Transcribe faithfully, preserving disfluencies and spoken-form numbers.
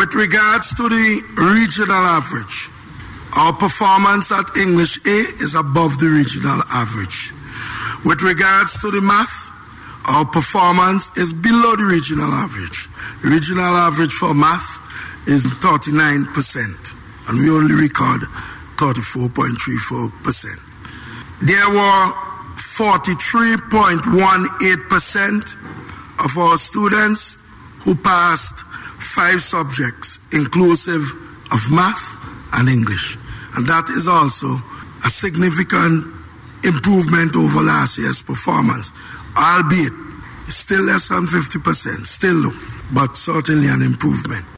With regards to the regional average, our performance at English A is above the regional average. With regards to the math, our performance is below the regional average. The regional average for math is thirty-nine percent, and we only record thirty-four point three four percent. There were forty-three point one eight percent of our students who passed five subjects, inclusive of math and English. And that is also a significant improvement over last year's performance, albeit still less than fifty percent, still low, but certainly an improvement.